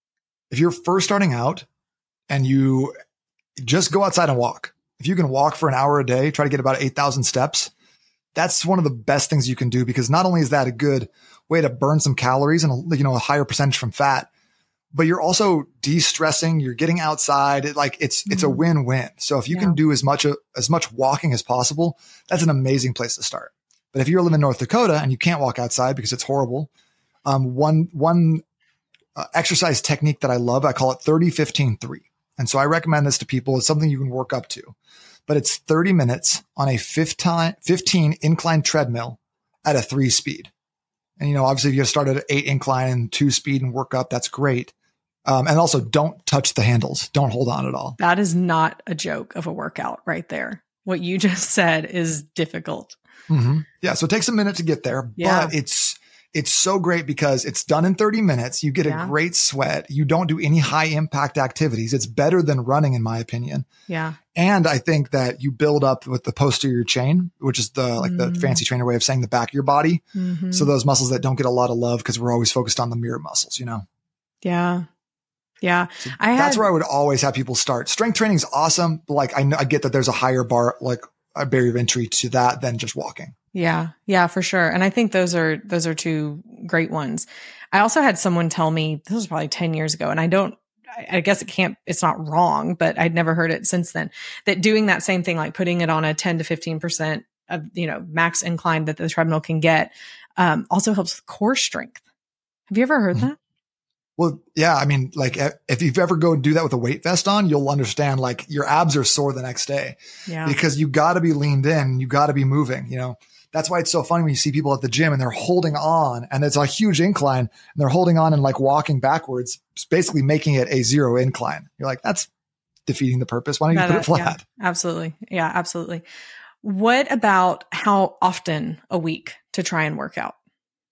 If you're first starting out and you just go outside and walk, if you can walk for an hour a day, try to get about eight thousand steps, that's one of the best things you can do, because not only is that a good way to burn some calories and a, you know, a higher percentage from fat, but you're also de-stressing, you're getting outside. It, like it's, mm-hmm. it's a win-win. So if you yeah. can do as much, as much walking as possible, that's an amazing place to start. But if you're living in North Dakota and you can't walk outside because it's horrible, um, one, one uh, exercise technique that I love, I call it thirty, fifteen, three. And so I recommend this to people. It's something you can work up to, but it's thirty minutes on a fifteen, fifteen incline treadmill at a three speed. And, you know, obviously if you start at an eight incline and two speed and work up, that's great. Um, and also don't touch the handles. Don't hold on at all. That is not a joke of a workout right there. What you just said is difficult. Mm-hmm. Yeah. So it takes a minute to get there, yeah. but it's, it's so great because it's done in thirty minutes. You get yeah. a great sweat. You don't do any high impact activities. It's better than running, in my opinion. Yeah. And I think that you build up with the posterior chain, which is the, like mm-hmm. the fancy trainer way of saying the back of your body. Mm-hmm. So those muscles that don't get a lot of love because we're always focused on the mirror muscles, you know? Yeah. Yeah. So I that's had, where I would always have people start. Strength training is awesome. But like, I know, I get that there's a higher bar, like a barrier of entry to that than just walking. Yeah. Yeah, for sure. And I think those are, those are two great ones. I also had someone tell me, this was probably ten years ago, and I don't, I guess it can't, it's not wrong, but I'd never heard it since then, that doing that same thing, like putting it on a ten to fifteen percent of, you know, max incline that the treadmill can get, um, also helps with core strength. Have you ever heard mm-hmm. that? Well, yeah. I mean, like if you've ever go do that with a weight vest on, you'll understand like your abs are sore the next day yeah. because you got to be leaned in. You got to be moving, you know. That's why it's so funny when you see people at the gym and they're holding on and it's a huge incline and they're holding on and like walking backwards, basically making it a zero incline. You're like, that's defeating the purpose. Why don't you that, put it flat? Yeah, absolutely. Yeah, absolutely. What about how often a week to try and work out?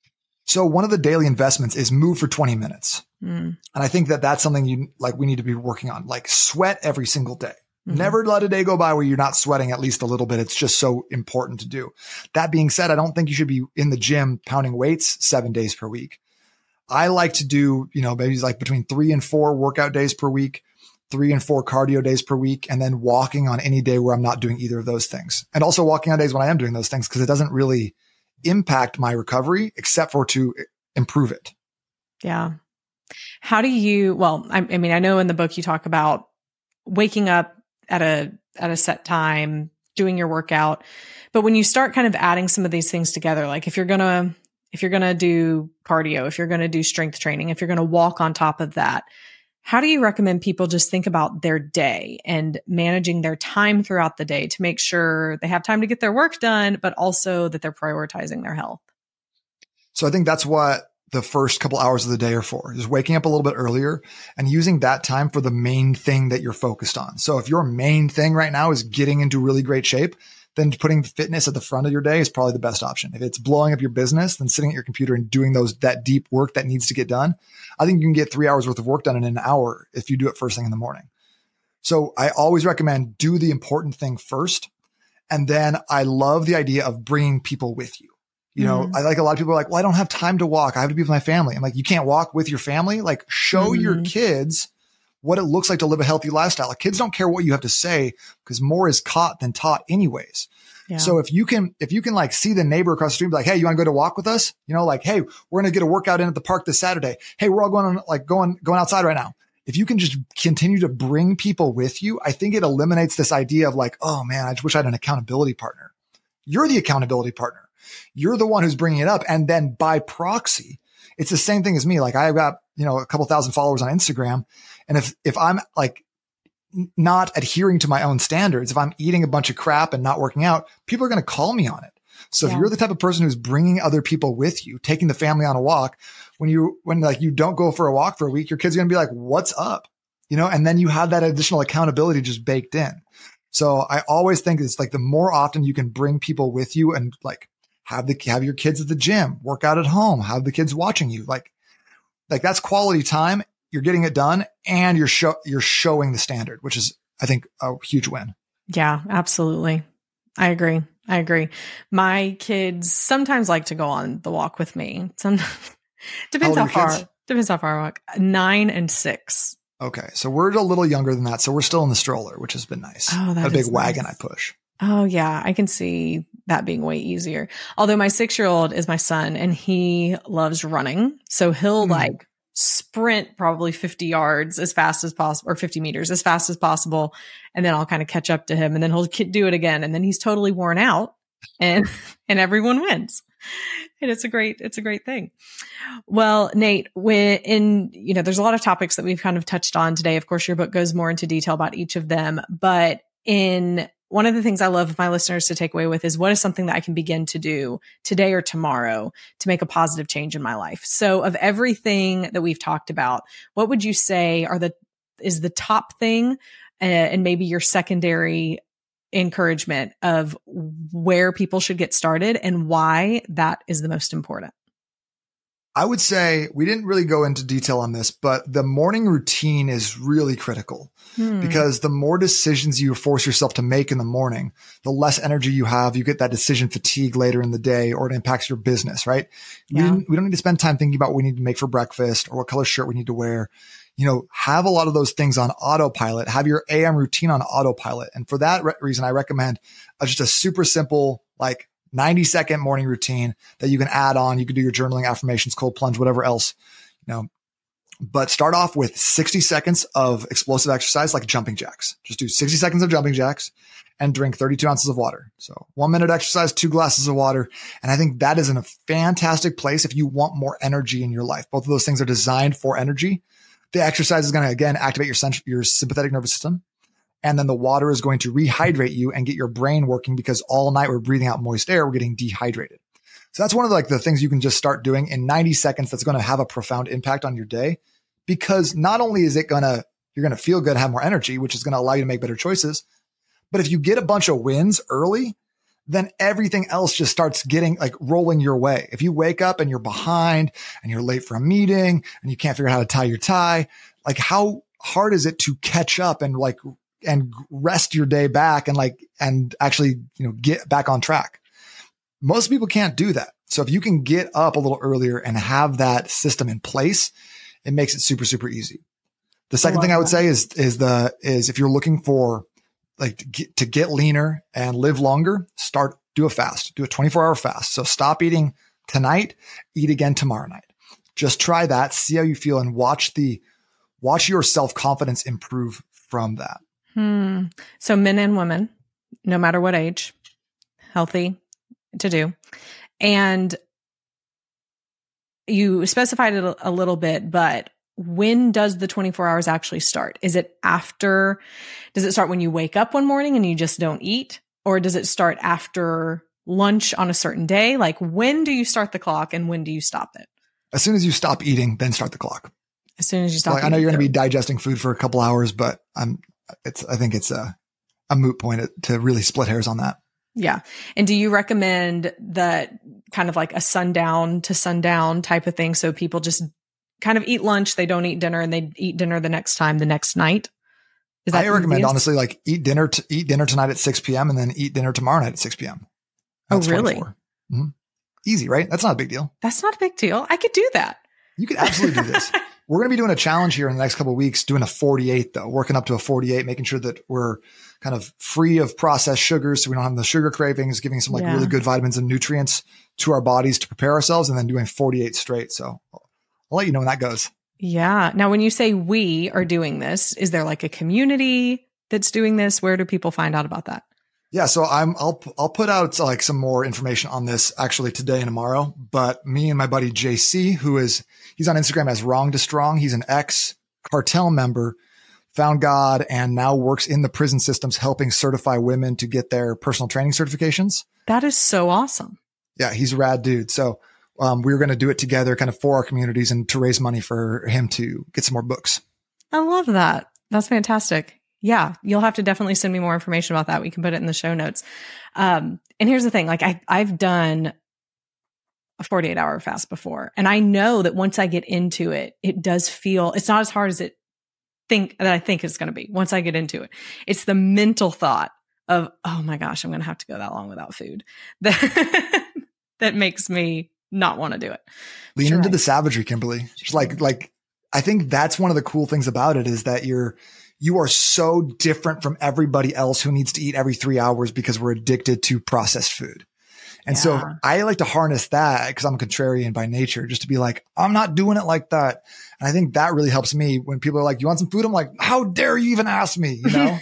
So one of the daily investments is move for twenty minutes. Mm. And I think that that's something you like, we need to be working on, like sweat every single day. Mm-hmm. Never let a day go by where you're not sweating at least a little bit. It's just so important to do. That being said, I don't think you should be in the gym pounding weights seven days per week. I like to do, you know, maybe like between three and four workout days per week, three and four cardio days per week, and then walking on any day where I'm not doing either of those things. And also walking on days when I am doing those things, because it doesn't really impact my recovery except for to improve it. Yeah. How do you, well, I, I mean, I know in the book you talk about waking up at a, at a set time, doing your workout. But when you start kind of adding some of these things together, like if you're going to, if you're going to do cardio, if you're going to do strength training, if you're going to walk on top of that, how do you recommend people just think about their day and managing their time throughout the day to make sure they have time to get their work done, but also that they're prioritizing their health? So I think that's what the first couple hours of the day are for, is waking up a little bit earlier and using that time for the main thing that you're focused on. So if your main thing right now is getting into really great shape, then putting fitness at the front of your day is probably the best option. If it's blowing up your business, then sitting at your computer and doing those, that deep work that needs to get done. I think you can get three hours worth of work done in an hour if you do it first thing in the morning. So I always recommend do the important thing first. And then I love the idea of bringing people with you. You know, mm-hmm. I like a lot of people are like, well, I don't have time to walk. I have to be with my family. I'm like, you can't walk with your family. Like show mm-hmm. your kids what it looks like to live a healthy lifestyle. Like, kids don't care what you have to say because more is caught than taught anyways. Yeah. So if you can, if you can like see the neighbor across the street, be like, hey, you want to go to walk with us? You know, like, hey, we're going to get a workout in at the park this Saturday. Hey, we're all going on, like going, going outside right now. If you can just continue to bring people with you, I think it eliminates this idea of like, oh man, I just wish I had an accountability partner. You're the accountability partner. You're the one who's bringing it up. And then by proxy, it's the same thing as me. Like I've got, you know, a couple thousand followers on Instagram. And if, if I'm like not adhering to my own standards, if I'm eating a bunch of crap and not working out, people are going to call me on it. So yeah. if you're the type of person who's bringing other people with you, taking the family on a walk, when you, when like you don't go for a walk for a week, your kid's going to be like, what's up? You know, and then you have that additional accountability just baked in. So I always think it's like the more often you can bring people with you and like have the, have your kids at the gym, work out at home, have the kids watching you, like, like that's quality time. You're getting it done and you're show, you're showing the standard, which is, I think, a huge win. Yeah, absolutely. I agree. I agree. My kids sometimes like to go on the walk with me. Some depends how, how far, kids? depends how far I walk. Nine and six. Okay. So we're a little younger than that. So we're still in the stroller, which has been nice. Oh, that a big is wagon nice. I push. Oh yeah. I can see that being way easier. Although my six-year-old is my son and he loves running. So he'll mm. like sprint probably fifty yards as fast as possible, or fifty meters as fast as possible. And then I'll kind of catch up to him and then he'll do it again. And then he's totally worn out and, and everyone wins. And it's a great, it's a great thing. Well, Nate, when in, you know, there's a lot of topics that we've kind of touched on today. Of course, your book goes more into detail about each of them, but in one of the things I love my listeners to take away with is what is something that I can begin to do today or tomorrow to make a positive change in my life. So of everything that we've talked about, what would you say are the, is the top thing uh, and maybe your secondary encouragement of where people should get started and why that is the most important? I would say we didn't really go into detail on this, but the morning routine is really critical hmm. because the more decisions you force yourself to make in the morning, the less energy you have. You get that decision fatigue later in the day, or it impacts your business, right? Yeah. We, didn't, we don't need to spend time thinking about what we need to make for breakfast or what color shirt we need to wear. You know, have a lot of those things on autopilot, have your A M routine on autopilot. And for that re- reason, I recommend a, just a super simple, like ninety second morning routine that you can add on. You can do your journaling, affirmations, cold plunge, whatever else, you know, but start off with sixty seconds of explosive exercise, like jumping jacks. Just do sixty seconds of jumping jacks and drink thirty-two ounces of water. So one minute exercise, two glasses of water. And I think that is in a fantastic place if you want more energy in your life. Both of those things are designed for energy. The exercise is going to, again, activate your, cent- your sympathetic nervous system. And then the water is going to rehydrate you and get your brain working, because all night we're breathing out moist air. We're getting dehydrated. So that's one of the, like the things you can just start doing in ninety seconds. That's going to have a profound impact on your day, because not only is it going to, you're going to feel good, have more energy, which is going to allow you to make better choices. But if you get a bunch of wins early, then everything else just starts getting like rolling your way. If you wake up and you're behind and you're late for a meeting and you can't figure out how to tie your tie, like how hard is it to catch up and like, and rest your day back and like, and actually, you know, get back on track? Most people can't do that. So if you can get up a little earlier and have that system in place, it makes it super, super easy. The second I thing I would that. say is, is the, is if you're looking for like to get, to get leaner and live longer, start, do a fast, do a twenty-four hour fast. So stop eating tonight, eat again tomorrow night. Just try that, see how you feel, and watch the, watch your self-confidence improve from that. Hmm. So men and women, no matter what age, healthy to do. And you specified it a, a little bit, but when does the twenty-four hours actually start? Is it after, does it start when you wake up one morning and you just don't eat? Or does it start after lunch on a certain day? Like, when do you start the clock and when do you stop it? As soon as you stop eating, then start the clock. As soon as you stop like, eating. I know you're going to be digesting food for a couple hours, but I'm, it's, I think it's a, a moot point to really split hairs on that. Yeah. And do you recommend that kind of like a sundown to sundown type of thing? So people just kind of eat lunch, they don't eat dinner, and they eat dinner the next time, the next night? Is that I recommend, easiest? honestly, like eat dinner, to eat dinner tonight at six p.m. and then eat dinner tomorrow night at six p.m. That's oh, really? Mm-hmm. Easy, right? That's not a big deal. That's not a big deal. I could do that. You could absolutely do this. We're going to be doing a challenge here in the next couple of weeks, doing a forty-eight though, working up to a forty-eight, making sure that we're kind of free of processed sugars. So we don't have the sugar cravings, giving some like Yeah. really good vitamins and nutrients to our bodies to prepare ourselves, and then doing forty-eight straight. So I'll let you know when that goes. Yeah. Now, when you say we are doing this, is there like a community that's doing this? Where do people find out about that? Yeah. So I'm, I'll, I'll put out like some more information on this actually today and tomorrow, but me and my buddy J C, who is, he's on Instagram as Wrong to Strong. He's an ex cartel member, found God, and now works in the prison systems, helping certify women to get their personal training certifications. That is so awesome. Yeah. He's a rad dude. So, um, we were going to do it together kind of for our communities and to raise money for him to get some more books. I love that. That's fantastic. Yeah. You'll have to definitely send me more information about that. We can put it in the show notes. Um, and here's the thing, like I, I've done a forty-eight hour fast before, and I know that once I get into it, it does feel, it's not as hard as it think that I think it's going to be once I get into it. It's the mental thought of, oh my gosh, I'm going to have to go that long without food that, that makes me not want to do it. Lean Sure. into the savagery, Kimberly. Just like, like, I think that's one of the cool things about it is that you're, you are so different from everybody else who needs to eat every three hours because we're addicted to processed food. And Yeah. so I like to harness that because I'm a contrarian by nature, just to be like, I'm not doing it like that. And I think that really helps me when people are like, you want some food? I'm like, how dare you even ask me? You know,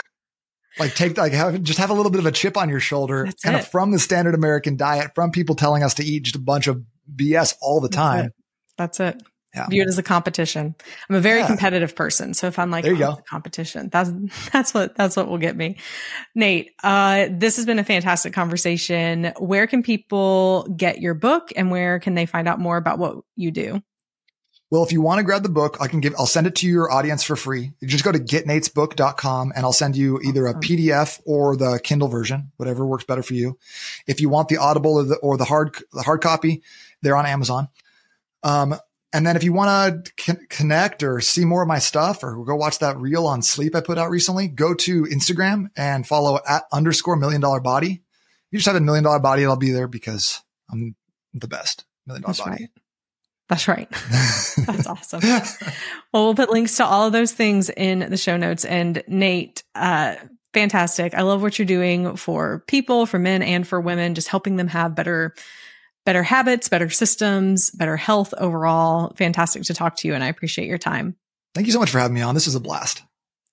like take, like have, just have a little bit of a chip on your shoulder, That's kind it. of from the standard American diet, from people telling us to eat just a bunch of B S all the time. That's it. That's it. Yeah. View it as a competition. I'm a very Yeah. competitive person. So if I'm like, There you oh, go. it's a competition, that's, that's what, that's what will get me. Nate, uh, this has been a fantastic conversation. Where can people get your book, and where can they find out more about what you do? Well, if you want to grab the book, I can give, I'll send it to your audience for free. You just go to get nates book dot com and I'll send you either a P D F or the Kindle version, whatever works better for you. If you want the Audible or the, or the hard, the hard copy, they're on Amazon. Um, and then if you want to con- connect or see more of my stuff or go watch that reel on sleep I put out recently, go to Instagram and follow at underscore million dollar body. You just have a million dollar body. I'll be there because I'm the best million dollar That's body. right. That's right. That's awesome. Well, we'll put links to all of those things in the show notes. And Nate, uh, fantastic. I love what you're doing for people, for men and for women, just helping them have better, better habits, better systems, better health overall. Fantastic to talk to you. And I appreciate your time. Thank you so much for having me on. This was a blast.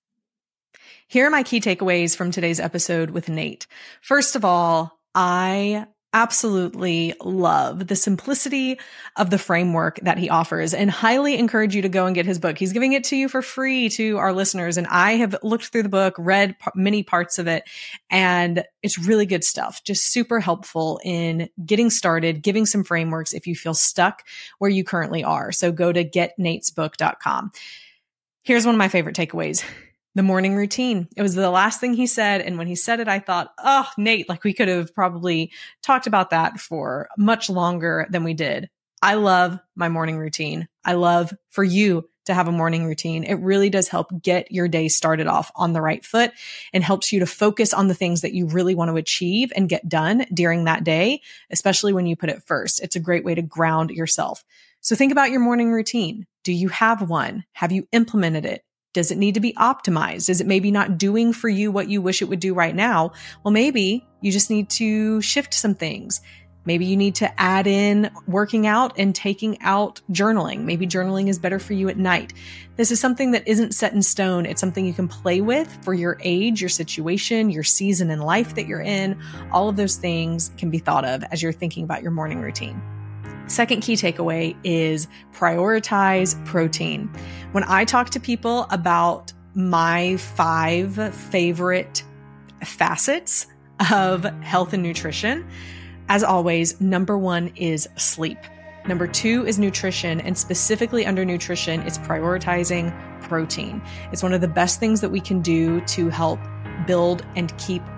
Here are my key takeaways from today's episode with Nate. First of all, I absolutely love the simplicity of the framework that he offers, and highly encourage you to go and get his book. He's giving it to you for free to our listeners. And I have looked through the book, read p- many parts of it, and it's really good stuff. Just super helpful in getting started, giving some frameworks if you feel stuck where you currently are. So go to get nates book dot com. Here's one of my favorite takeaways. The morning routine. It was the last thing he said. And when he said it, I thought, oh, Nate, like we could have probably talked about that for much longer than we did. I love my morning routine. I love for you to have a morning routine. It really does help get your day started off on the right foot and helps you to focus on the things that you really want to achieve and get done during that day, especially when you put it first. It's a great way to ground yourself. So think about your morning routine. Do you have one? Have you implemented it? Does it need to be optimized? Is it maybe not doing for you what you wish it would do right now? Well, maybe you just need to shift some things. Maybe you need to add in working out and taking out journaling. Maybe journaling is better for you at night. This is something that isn't set in stone. It's something you can play with for your age, your situation, your season in life that you're in. All of those things can be thought of as you're thinking about your morning routine. Second key takeaway is prioritize protein. When I talk to people about my five favorite facets of health and nutrition, as always, number one is sleep. Number two is nutrition, and specifically under nutrition, it's prioritizing protein. It's one of the best things that we can do to help build and keep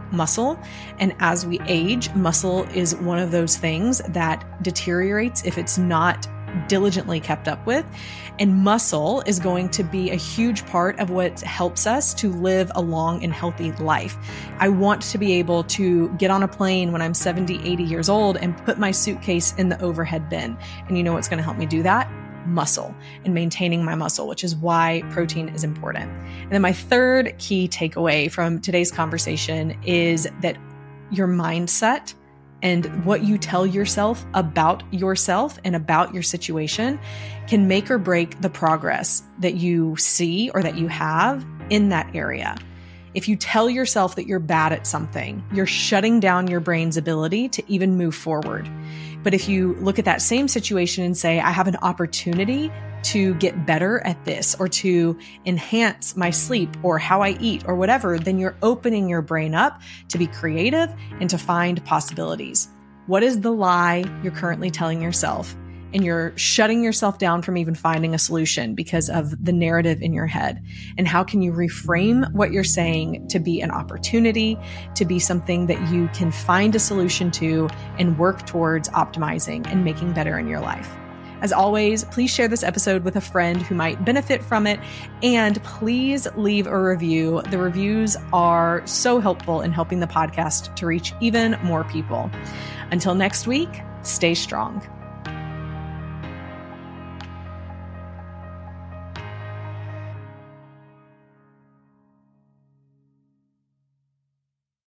muscle. And as we age, muscle is one of those things that deteriorates if it's not diligently kept up with. And muscle is going to be a huge part of what helps us to live a long and healthy life. I want to be able to get on a plane when I'm seventy, eighty years old and put my suitcase in the overhead bin. And you know what's going to help me do that? Muscle and maintaining my muscle, which is why protein is important. And then my third key takeaway from today's conversation is that your mindset and what you tell yourself about yourself and about your situation can make or break the progress that you see or that you have in that area. If you tell yourself that you're bad at something, you're shutting down your brain's ability to even move forward. But if you look at that same situation and say, I have an opportunity to get better at this or to enhance my sleep or how I eat or whatever, then you're opening your brain up to be creative and to find possibilities. What is the lie you're currently telling yourself? And you're shutting yourself down from even finding a solution because of the narrative in your head. And how can you reframe what you're saying to be an opportunity, to be something that you can find a solution to and work towards optimizing and making better in your life? As always, please share this episode with a friend who might benefit from it. And please leave a review. The reviews are so helpful in helping the podcast to reach even more people. Until next week, stay strong.